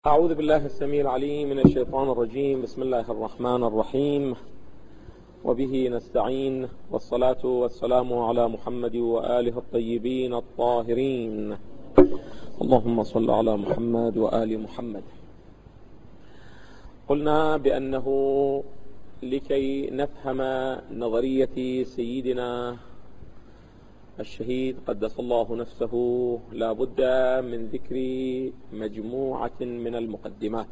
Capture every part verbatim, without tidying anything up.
أعوذ بالله السميع العليم من الشيطان الرجيم. بسم الله الرحمن الرحيم، وبه نستعين، والصلاة والسلام على محمد وآله الطيبين الطاهرين. اللهم صل على محمد وآل محمد. قلنا بأنه لكي نفهم نظرية سيدنا الشهيد قدس الله نفسه لا بد من ذكر مجموعة من المقدمات.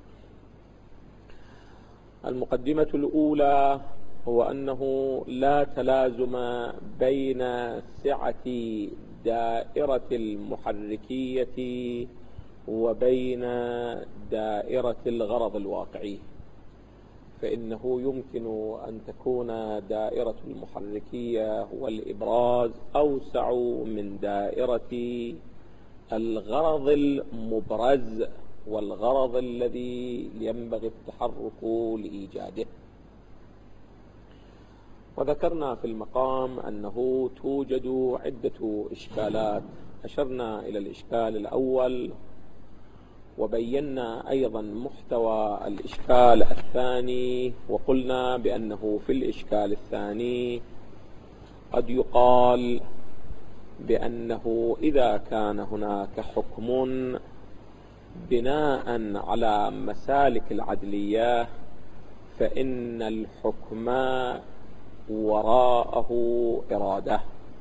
المقدمة الأولى هو أنه لا تلازم بين سعة دائرة المحركية وبين دائرة الغرض الواقعي، فإنه يمكن أن تكون دائرة المحركية والإبراز أوسع من دائرة الغرض المبرز والغرض الذي ينبغي التحرك لإيجاده. وذكرنا في المقام أنه توجد عدة إشكالات، أشرنا إلى الإشكال الأول وبينا أيضا محتوى الإشكال الثاني، وقلنا بأنه في الإشكال الثاني قد يقال بأنه إذا كان هناك حكم بناء على مسالك العدلية فإن الحكم وراءه إرادة،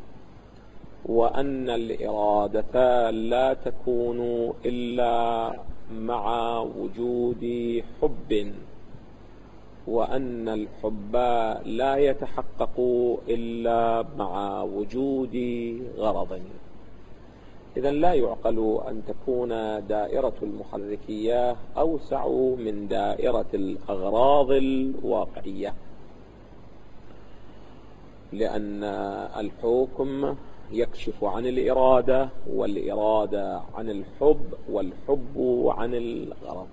وأن الإرادة لا تكون إلا مع وجود حب، وأن الحب لا يتحقق إلا مع وجود غرض. إذن لا يعقل أن تكون دائرة المحركية أوسع من دائرة الأغراض الواقعية، لأن الحكم يكشف عن الإرادة، والإرادة عن الحب، والحب عن الغرض.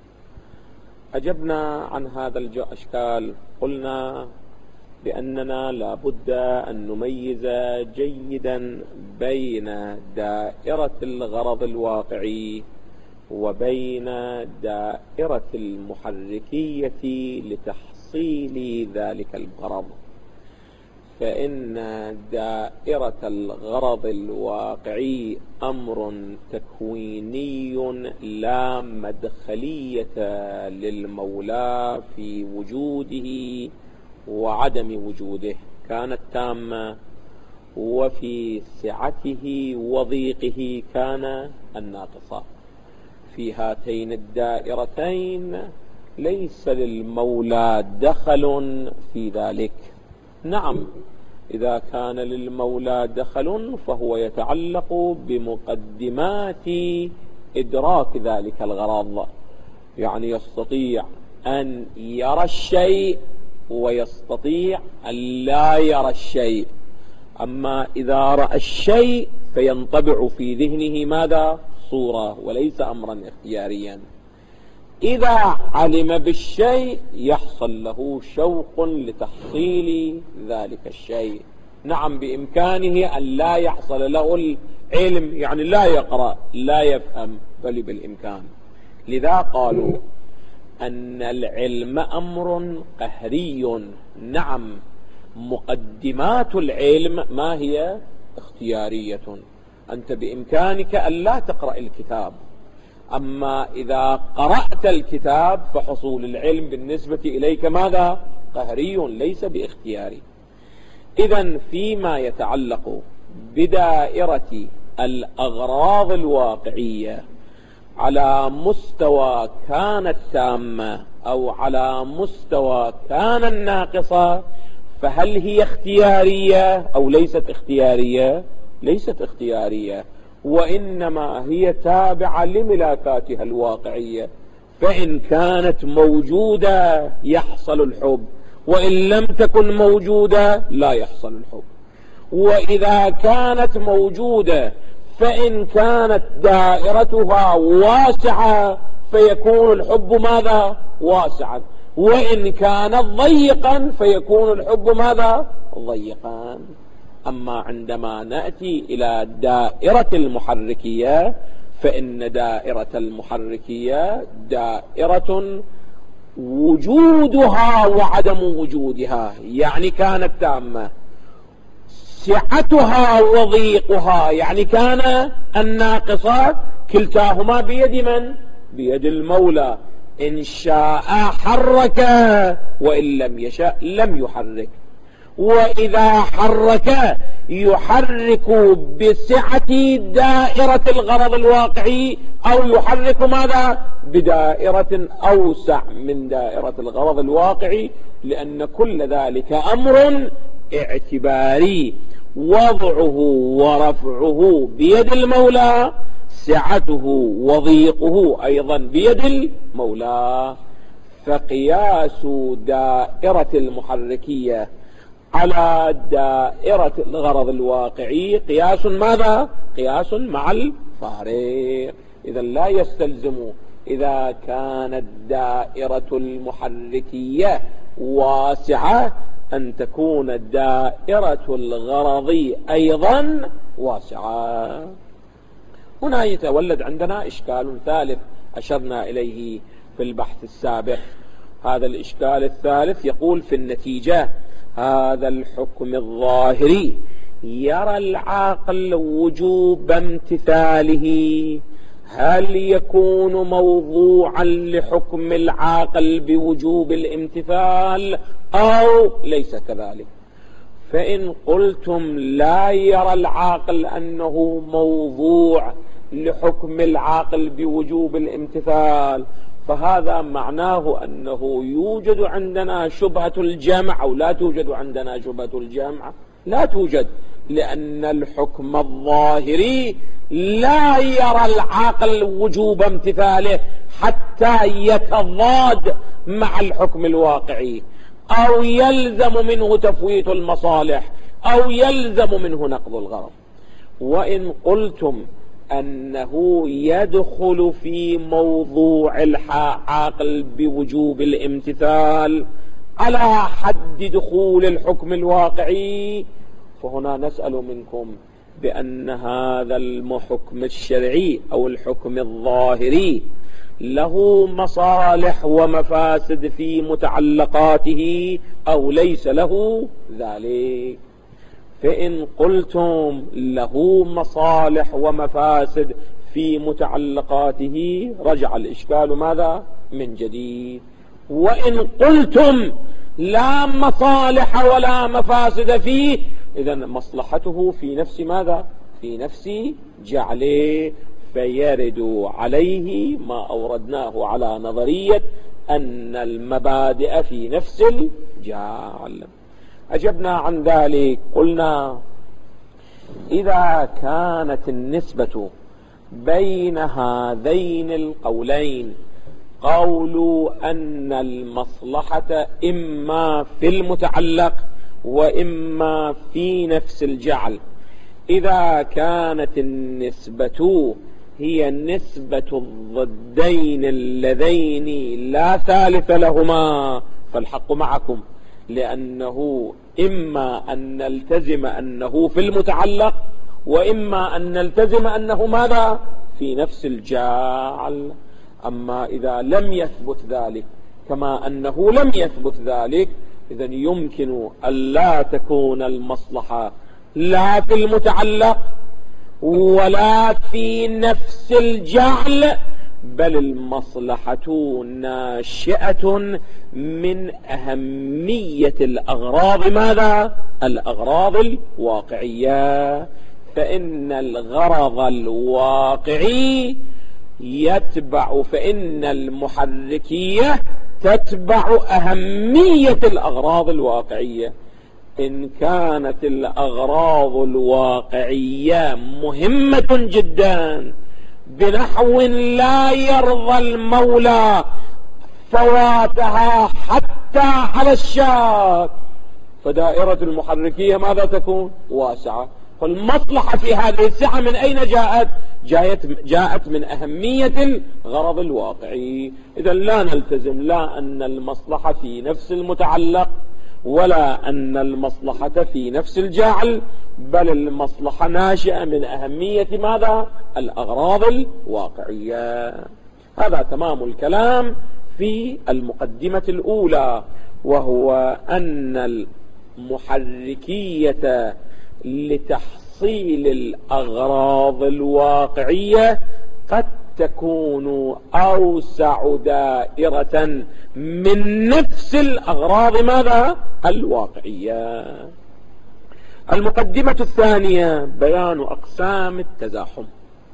أجبنا عن هذا الإشكال، قلنا بأننا لا بد أن نميز جيدا بين دائرة الغرض الواقعي وبين دائرة المحركية لتحصيل ذلك الغرض، فإن دائرة الغرض الواقعي أمر تكويني لا مدخلية للمولى في وجوده وعدم وجوده، كانت تامة، وفي سعته وضيقه كان الناقصة. في هاتين الدائرتين ليس للمولى دخل في ذلك. نعم، إذا كان للمولى دخل فهو يتعلق بمقدمات إدراك ذلك الغرض، يعني يستطيع أن يرى الشيء ويستطيع أن لا يرى الشيء. أما إذا رأى الشيء فينطبع في ذهنه ماذا؟ صورة، وليس أمرا اختياريا. إذا علم بالشيء يحصل له شوق لتحصيل ذلك الشيء. نعم، بإمكانه أن لا يحصل له العلم، يعني لا يقرأ لا يفهم، بل بالإمكان. لذا قالوا أن العلم أمر قهري. نعم، مقدمات العلم ما هي؟ اختيارية. أنت بإمكانك أن لا تقرأ الكتاب، أما إذا قرأت الكتاب فحصول العلم بالنسبة إليك ماذا؟ قهري، ليس باختياري. إذن فيما يتعلق بدائرة الأغراض الواقعية على مستوى كانت تامة أو على مستوى كان الناقصة، فهل هي اختيارية أو ليست اختيارية؟ ليست اختيارية، وإنما هي تابعة لملاكاتها الواقعية. فإن كانت موجودة يحصل الحب، وإن لم تكن موجودة لا يحصل الحب. وإذا كانت موجودة فإن كانت دائرتها واسعة فيكون الحب ماذا؟ واسعا، وإن كانت ضيقا فيكون الحب ماذا؟ ضيقا. أما عندما نأتي إلى دائرة المحركية فإن دائرة المحركية دائرة وجودها وعدم وجودها، يعني كانت تامة، سعتها وضيقها يعني كان الناقصات، كلتاهما بيد من؟ بيد المولى، إن شاء حرك وإن لم يشاء لم يحرك. وإذا حرك يحرك بسعة دائرة الغرض الواقعي، أو يحرك ماذا؟ بدائرة أوسع من دائرة الغرض الواقعي، لأن كل ذلك أمر اعتباري، وضعه ورفعه بيد المولى، سعته وضيقه أيضا بيد المولى. فقياس دائرة المحركية على دائرة الغرض الواقعي قياس ماذا؟ قياس مع الفارق. إذا لا يستلزم إذا كانت دائرة المحركية واسعة أن تكون دائرة الغرض أيضا واسعة. هنا يتولد عندنا إشكال ثالث أشرنا إليه في البحث السابق. هذا الإشكال الثالث يقول في النتيجة: هذا الحكم الظاهري يرى العاقل وجوب امتثاله، هل يكون موضوعا لحكم العاقل بوجوب الامتثال أو ليس كذلك؟ فإن قلتم لا يرى العاقل أنه موضوع لحكم العاقل بوجوب الامتثال، فهذا معناه أنه يوجد عندنا شبهة الجمع أو لا توجد عندنا شبهة الجمع؟ لا توجد، لأن الحكم الظاهري لا يرى العاقل وجوب امتثاله حتى يتضاد مع الحكم الواقعي، أو يلزم منه تفويت المصالح، أو يلزم منه نقض الغرض. وإن قلتم أنه يدخل في موضوع العاقل بوجوب الامتثال على حد دخول الحكم الواقعي، فهنا نسأل منكم بأن هذا الحكم الشرعي أو الحكم الظاهري له مصالح ومفاسد في متعلقاته أو ليس له ذلك؟ فإن قلتم له مصالح ومفاسد في متعلقاته رجع الإشكال ماذا؟ من جديد. وإن قلتم لا مصالح ولا مفاسد فيه، إذن مصلحته في نفس ماذا؟ في نفس جعله، فيرد عليه ما أوردناه على نظرية أن المبادئ في نفس الجعل. أجبنا عن ذلك قلنا: إذا كانت النسبة بين هذين القولين قول أن المصلحة إما في المتعلق وإما في نفس الجعل، إذا كانت النسبة هي نسبة الضدين اللذين لا ثالث لهما فالحق معكم، لأنه إما أن نلتزم أنه في المتعلق، وإما أن نلتزم أنه ماذا؟ في نفس الجعل. أما إذا لم يثبت ذلك كما أنه لم يثبت ذلك، إذن يمكن ألا تكون المصلحة لا في المتعلق ولا في نفس الجعل، بل المصلحة ناشئة من أهمية الأغراض ماذا؟ الأغراض الواقعية. فإن الغرض الواقعي يتبع، فإن المحركية تتبع أهمية الأغراض الواقعية. إن كانت الأغراض الواقعية مهمة جدا بنحو لا يرضى المولى فواتها حتى على الشاك، فدائرة المحركية ماذا تكون؟ واسعة. فالمصلحة في هذه السعة من أين جاءت؟ جاءت, جاءت من أهمية الغرض الواقعي. إذا لا نلتزم لا أن المصلحة في نفس المتعلق ولا أن المصلحة في نفس الجعل، بل المصلحة ناشئة من أهمية ماذا؟ الأغراض الواقعية. هذا تمام الكلام في المقدمة الأولى، وهو أن المحركية لتحصيل الأغراض الواقعية قد تكون أوسع دائرة من نفس الأغراض ماذا؟ الواقعية. المقدمة الثانية بيان أقسام التزاحم.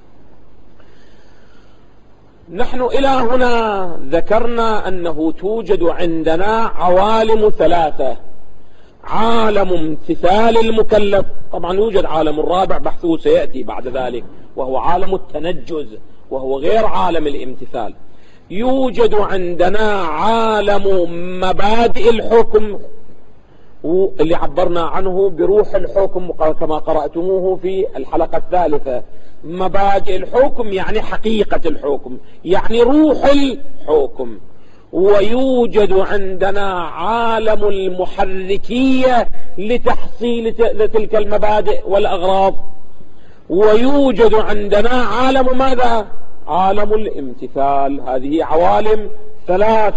نحن إلى هنا ذكرنا أنه توجد عندنا عوالم ثلاثة: عالم امتثال المكلف، طبعا يوجد عالم الرابع بحثه سيأتي بعد ذلك، وهو عالم التنجز، وهو غير عالم الامتثال. يوجد عندنا عالم مبادئ الحكم اللي عبرنا عنه بروح الحكم كما قرأتموه في الحلقة الثالثة. مبادئ الحكم يعني حقيقة الحكم، يعني روح الحكم. ويوجد عندنا عالم المحركية لتحصيل تلك المبادئ والأغراض. ويوجد عندنا عالم ماذا؟ عالم الامتثال. هذه عوالم ثلاث.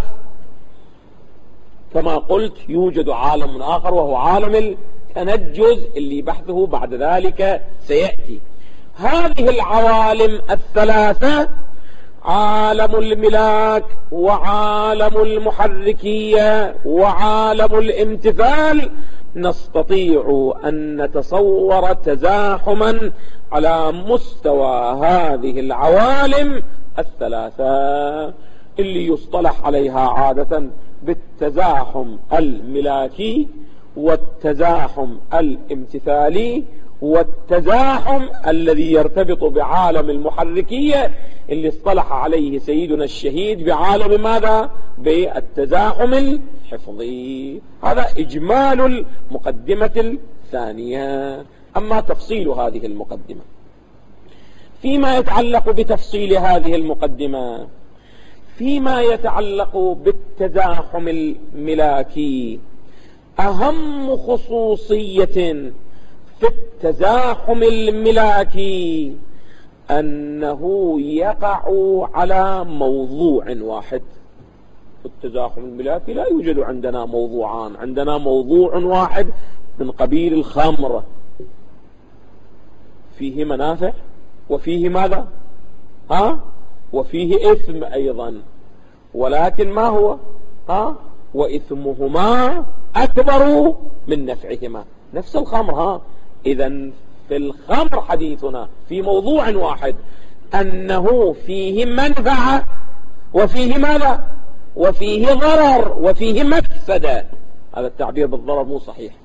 كما قلت يوجد عالم آخر وهو عالم التنجز اللي بحثه بعد ذلك سيأتي. هذه العوالم الثلاثة، عالم الملاك وعالم المحركية وعالم الامتثال، نستطيع أن نتصور تزاحما على مستوى هذه العوالم الثلاثة اللي يصطلح عليها عادة بالتزاحم الملاكي والتزاحم الامتثالي والتزاحم الذي يرتبط بعالم المحركية اللي اصطلح عليه سيدنا الشهيد بعالم ماذا؟ بالتزاحم الحفظي. هذا إجمال المقدمة الثانية. أما تفصيل هذه المقدمة، فيما يتعلق بتفصيل هذه المقدمة، فيما يتعلق بالتزاحم الملاكي، أهم خصوصية في التزاحم الملاكي أنه يقع على موضوع واحد. في التزاحم الملاكي لا يوجد عندنا موضوعان، عندنا موضوع واحد من قبيل الخمر، فيه منافع وفيه ماذا؟ ها؟ وفيه إثم أيضا، ولكن ما هو؟ ها؟ وإثمهما أكبر من نفعهما. نفس الخمر. ها؟ إذن في الخمر حديثنا في موضوع واحد، أنه فيه منفعة وفيه ماذا؟ وفيه ضرر وفيه مفسدة. هذا التعبير بالضرر مو صحيح.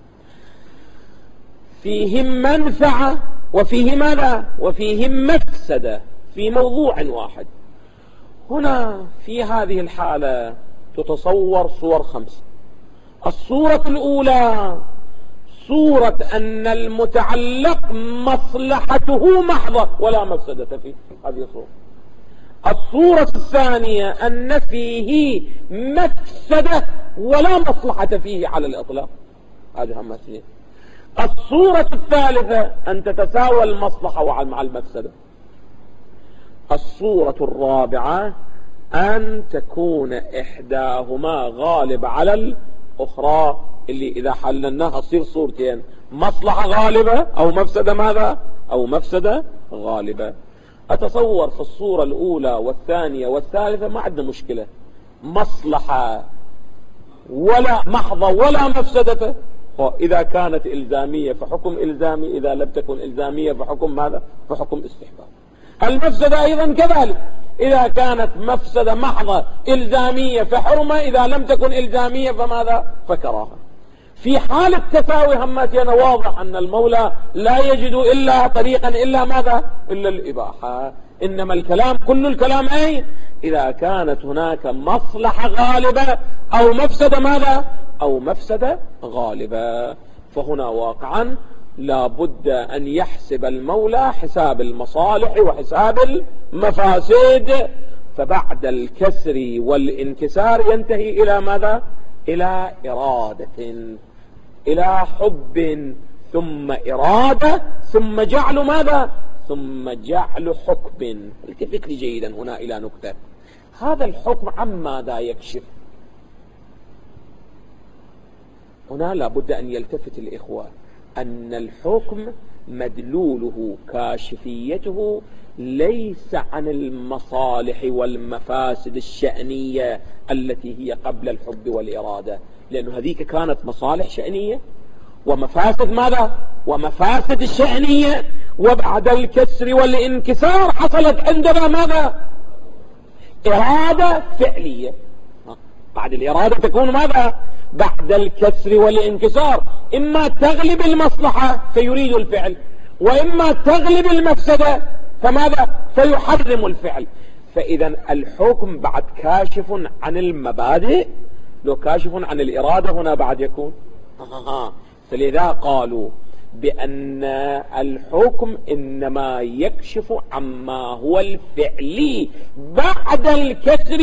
فيه منفعة وفيه ماذا؟ وفيه مفسدة في موضوع واحد. هنا في هذه الحالة تتصور صور خمس. الصورة الأولى صورة أن المتعلق مصلحته محضة ولا مفسدة فيه، هذه صورة. الصورة الثانية أن فيه مفسدة ولا مصلحة فيه على الإطلاق، هذه هم اثنين. الصورة الثالثة أن تتساوى المصلحة مع المفسدة. الصورة الرابعة أن تكون إحداهما غالبة على الأخرى، اللي إذا حللناها تصير صورتين: مصلحة غالبة أو مفسدة ماذا؟ أو مفسدة غالبة. أتصور في الصورة الأولى والثانية والثالثة ما عندنا مشكلة، مصلحة ولا محضة ولا مفسدة. إذا كانت إلزامية فحكم إلزامي، إذا لم تكن إلزامية فحكم ماذا؟ فحكم استحباب. المفسدة أيضا كذلك، إذا كانت مفسدة محضة إلزامية فحرمة، إذا لم تكن إلزامية فماذا؟ فكراهة. في حال التساوي هماتنا واضح أن المولى لا يجد إلا طريقا إلا ماذا؟ إلا الإباحة. إنما الكلام كل الكلام أي إذا كانت هناك مصلحة غالبة أو مفسدة ماذا؟ أو مفسدة غالبة. فهنا واقعا لا بد أن يحسب المولى حساب المصالح وحساب المفاسد، فبعد الكسر والانكسار ينتهي إلى ماذا؟ إلى إرادة، إلى حب ثم إرادة ثم جعل ماذا؟ ثم جعل حكم. التفت لي جيدا هنا إلى نكتة. هذا الحكم عن ماذا يكشف؟ هنا لابد أن يلتفت الإخوة أن الحكم مدلوله كاشفيته ليس عن المصالح والمفاسد الشأنية التي هي قبل الحب والإرادة، لأن هذيك كانت مصالح شأنية ومفاسد ماذا؟ ومفاسد الشأنية، وبعد الكسر والانكسار حصلت عندنا ماذا؟ إرادة فعلية. بعد الإرادة تكون ماذا؟ بعد الكسر والانكسار إما تغلب المصلحة فيريد الفعل، وإما تغلب المفسدة فماذا؟ فيحرم الفعل. فإذا الحكم بعد كاشف عن المبادئ، لو كاشف عن الإرادة هنا بعد يكون آه. فلذا قالوا بأن الحكم إنما يكشف عما هو الفعلي بعد الكسر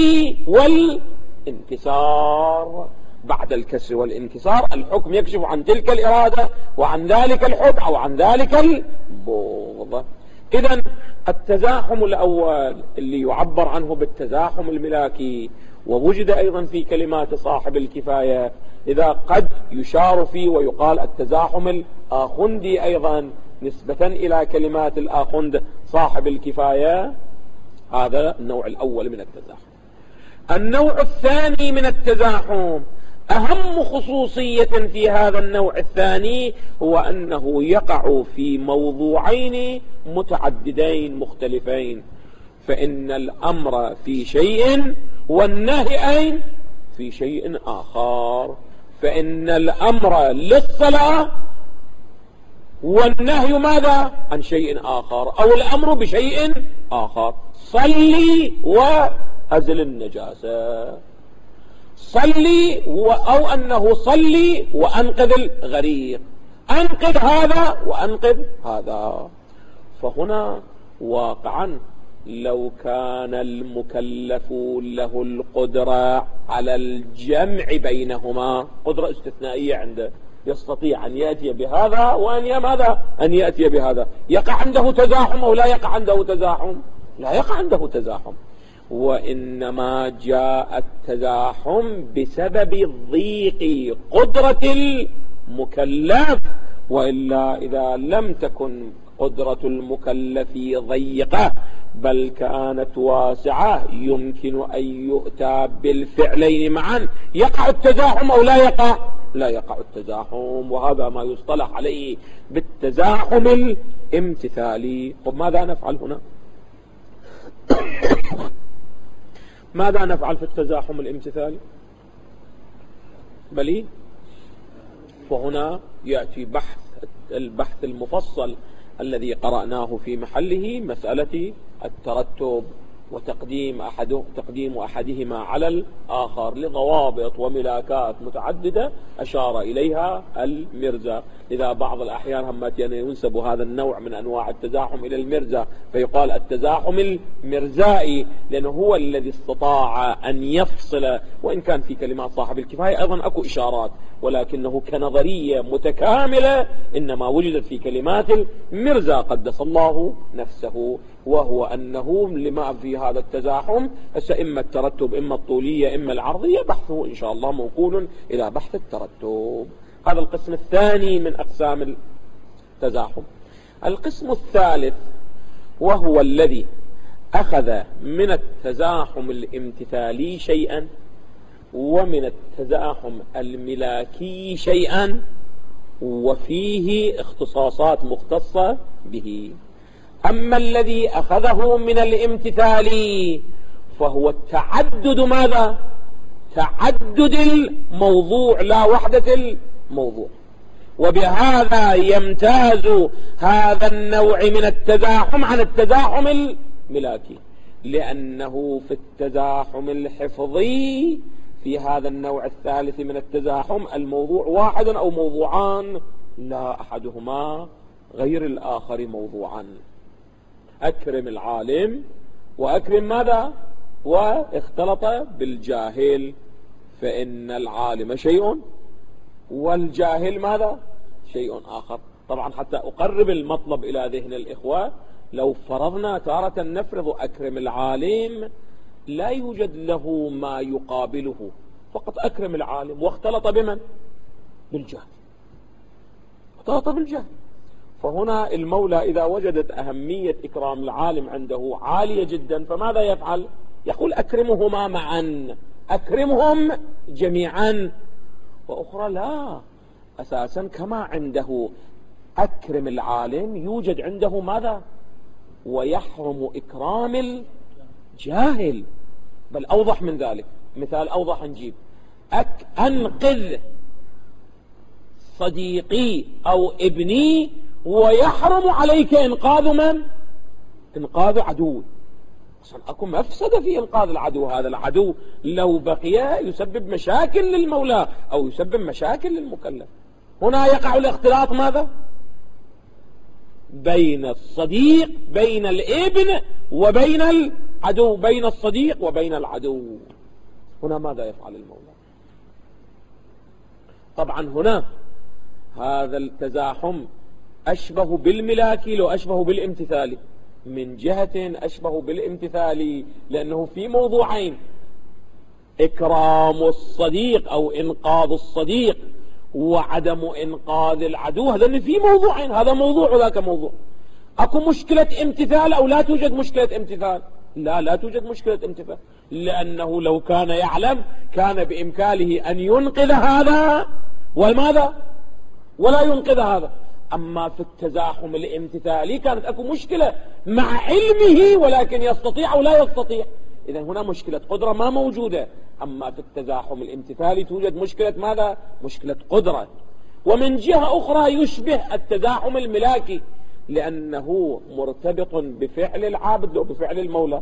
والانكسار. بعد الكسر والانكسار الحكم يكشف عن تلك الإرادة وعن ذلك الحب أو عن ذلك البغض. إذن التزاحم الأول اللي يعبر عنه بالتزاحم الملاكي ووجد أيضا في كلمات صاحب الكفاية، إذا قد يشار فيه ويقال التزاحم الآخندي أيضا نسبة إلى كلمات الآخند صاحب الكفاية. هذا النوع الأول من التزاحم. النوع الثاني من التزاحم، أهم خصوصية في هذا النوع الثاني هو أنه يقع في موضوعين متعددين مختلفين، فإن الأمر في شيء والنهي أين في شيء آخر. فإن الأمر للصلاة والنهي ماذا؟ عن شيء آخر، أو الأمر بشيء آخر. صلي وأزل النجاسة، صلي و... أو أنه صلي وأنقذ الغريق، أنقذ هذا وأنقذ هذا. فهنا واقعا لو كان المكلف له القدرة على الجمع بينهما، قدرة استثنائية عنده، يستطيع أن يأتي بهذا وأن ماذا؟ أن يأتي بهذا، يقع عنده تزاحم أو لا يقع عنده تزاحم؟ لا يقع عنده تزاحم. وإنما جاء التزاحم بسبب ضيق قدرة المكلف، وإلا إذا لم تكن قدرة المكلف ضيقة بل كانت واسعة يمكن أن يؤتى بالفعلين معا، يقع التزاحم أو لا يقع؟ لا يقع التزاحم. وهذا ما يصطلح عليه بالتزاحم الامتثالي. طب ماذا نفعل هنا؟ ماذا نفعل في التزاحم الامتثالي؟ بلي فهنا يأتي بحث البحث المفصل الذي قرأناه في محله، مسألة الترتب وتقديم أحد تقديم أحدهما على الآخر لضوابط وملاكات متعددة أشار إليها المرزا. إذا بعض الأحيان هم ينسب هذا النوع من أنواع التزاحم إلى المرزا فيقال التزاحم المرزائي، لأنه هو الذي استطاع أن يفصل، وإن كان في كلمات صاحب الكفاية أيضا أكو إشارات، ولكنه كنظرية متكاملة إنما وجدت في كلمات المرزا قدس الله نفسه، وهو أنه لما في هذا التزاحم إما الترتب إما الطولية إما العرضية، بحثه إن شاء الله موكول إلى بحث الترتب. هذا القسم الثاني من أقسام التزاحم. القسم الثالث وهو الذي أخذ من التزاحم الامتثالي شيئا ومن التزاحم الملاكي شيئا، وفيه اختصاصات مختصة به. أما الذي أخذه من الامتثال فهو التعدد ماذا؟ تعدد الموضوع لا وحدة الموضوع. وبهذا يمتاز هذا النوع من التزاحم عن التزاحم الملاكي، لأنه في التزاحم الحفظي في هذا النوع الثالث من التزاحم الموضوع واحد أو موضوعان، لا أحدهما غير الآخر موضوعا. أكرم العالم وأكرم ماذا؟ واختلط بالجاهل، فإن العالم شيء والجاهل ماذا؟ شيء آخر. طبعا حتى أقرب المطلب إلى ذهن الإخوة، لو فرضنا تارة نفرض أكرم العالم لا يوجد له ما يقابله، فقط أكرم العالم واختلط بمن؟ بالجهل، اختلط بالجهل. فهنا المولى إذا وجدت أهمية إكرام العالم عنده عالية جدا فماذا يفعل؟ يقول أكرمهما معا، أكرمهم جميعا. وأخرى لا، أساسا كما عنده أكرم العالم يوجد عنده ماذا؟ ويحرم إكرام الجاهل. بل أوضح من ذلك، مثال أوضح نجيب أك أنقذ صديقي أو ابني ويحرم عليك إنقاذ من؟ إنقاذ عدو. أصلا أكو مفسدة في إنقاذ العدو. هذا العدو لو بقي يسبب مشاكل للمولى أو يسبب مشاكل للمكلف. هنا يقع الاختلاط ماذا؟ بين الصديق، بين الابن وبين العدو، بين الصديق وبين العدو. هنا ماذا يفعل المولى؟ طبعا هنا هذا التزاحم أشبه بالملاكي لو أشبه بالامتثالي. من جهة أشبه بالامتثالي لأنه في موضوعين: إكرام الصديق أو إنقاذ الصديق وعدم إنقاذ العدو. هذا في موضوعين، هذا موضوع وذاك موضوع. أكو مشكلة امتثال أو لا توجد مشكلة امتثال؟ لا، لا توجد مشكلة امتثال، لأنه لو كان يعلم كان بإمكانه أن ينقذ هذا والماذا؟ ولا ينقذ هذا. أما في التزاحم الامتثالي كانت أكو مشكلة مع علمه ولكن يستطيع أو لا يستطيع. إذن هنا مشكلة قدرة ما موجودة. أما في التزاحم الامتثالي توجد مشكلة ماذا؟ مشكلة قدرة. ومن جهة أخرى يشبه التزاحم الملاكي لأنه مرتبط بفعل العابد لو بفعل المولى.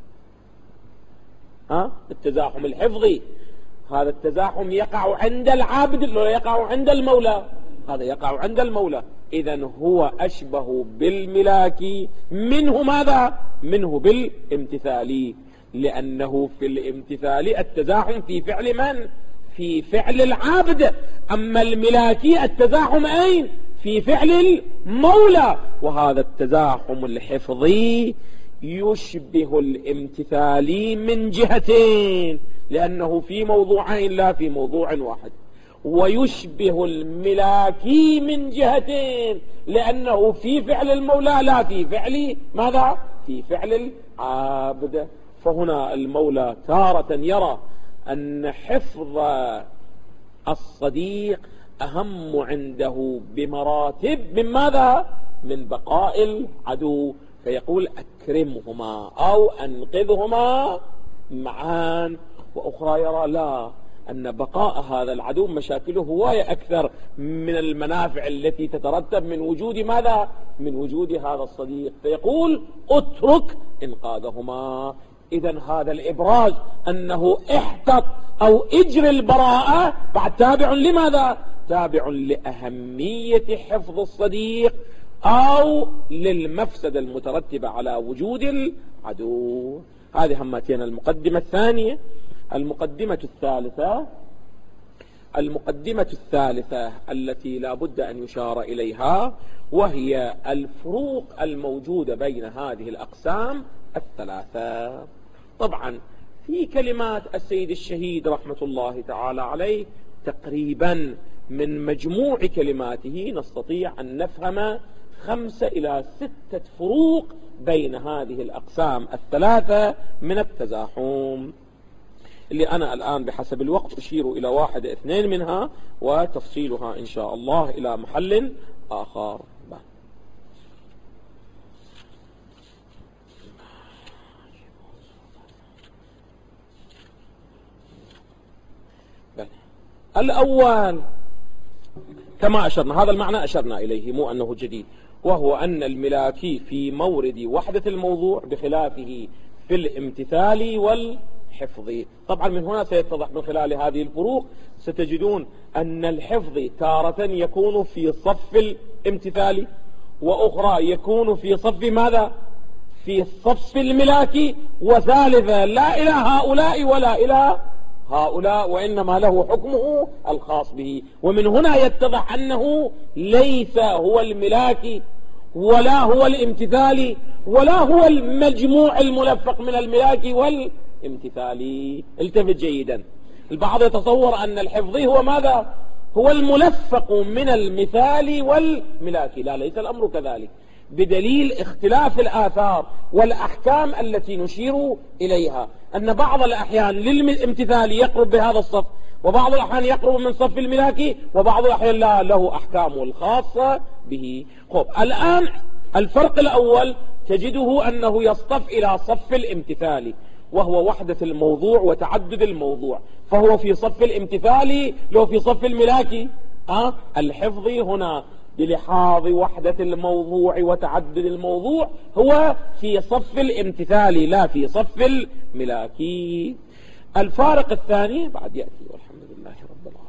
ها؟ التزاحم الحفظي هذا التزاحم يقع عند العابد لو يقع عند المولى؟ هذا يقع عند المولى. إذن هو أشبه بالملاكي منه ماذا؟ منه بالامتثالي، لأنه في الامتثال التزاحم في فعل من؟ في فعل العابد. أما الملاكي التزاحم أين؟ في فعل المولى. وهذا التزاحم الحفظي يشبه الامتثالي من جهتين لأنه في موضوعين لا في موضوع واحد، ويشبه الملاكي من جهتين لأنه في فعل المولى لا في فعل ماذا؟ في فعل العابد. فهنا المولى تارة يرى أن حفظ الصديق أهم عنده بمراتب من ماذا؟ من بقاء العدو، فيقول أكرمهما أو أنقذهما معا. وأخرى يرى لا، أن بقاء هذا العدو مشاكله هواية أكثر من المنافع التي تترتب من وجود ماذا؟ من وجود هذا الصديق، فيقول اترك إنقاذهما. إذن هذا الإبراز أنه احتط أو اجر البراءة بعد تابع لماذا؟ تابع لأهمية حفظ الصديق أو للمفسدة المترتبة على وجود العدو. هذه همتين. المقدمة الثانية. المقدمة الثالثة المقدمة الثالثة التي لا بد أن يشار إليها وهي الفروق الموجودة بين هذه الأقسام الثلاثة. طبعا في كلمات السيد الشهيد رحمة الله تعالى عليه تقريبا من مجموع كلماته نستطيع أن نفهم خمسة إلى ستة فروق بين هذه الأقسام الثلاثة من التزاحم، اللي أنا الآن بحسب الوقت أشير إلى واحد اثنين منها وتفصيلها إن شاء الله إلى محل آخر. الأول كما أشرنا، هذا المعنى أشرنا إليه مو أنه جديد، وهو أن الملاكي في مورد وحدة الموضوع بخلافه في الامتثال والحفظ. طبعا من هنا سيتضح من خلال هذه الفروق ستجدون أن الحفظ تارة يكون في صف الامتثال وأخرى يكون في صف ماذا؟ في صف الملاكي، وثالثا لا إلى هؤلاء ولا إلى هؤلاء، وإنما له حكمه الخاص به. ومن هنا يتضح أنه ليس هو الملاكي ولا هو الامتثالي ولا هو المجموع الملفق من الملاكي والامتثالي. التفت جيدا. البعض يتصور أن الحفظي هو ماذا؟ هو الملفق من المثالي والملاكي. لا، ليس الأمر كذلك، بدليل اختلاف الآثار والأحكام التي نشير إليها، أن بعض الأحيان للامتثالي يقرب بهذا الصف، وبعض الأحيان يقرب من صف الملاكي، وبعض الأحيان لا، له أحكامه الخاصة به. خب، الآن الفرق الأول تجده أنه يصطف إلى صف الامتثالي، وهو وحدة الموضوع وتعدد الموضوع، فهو في صف الامتثالي لو في صف الملاكي. أه؟ الحفظي هنا بلحاظ وحدة الموضوع وتعدد الموضوع هو في صف الامتثالي لا في صف الملاكي. الفارق الثاني بعد يأتي، والحمد لله رب العالمين.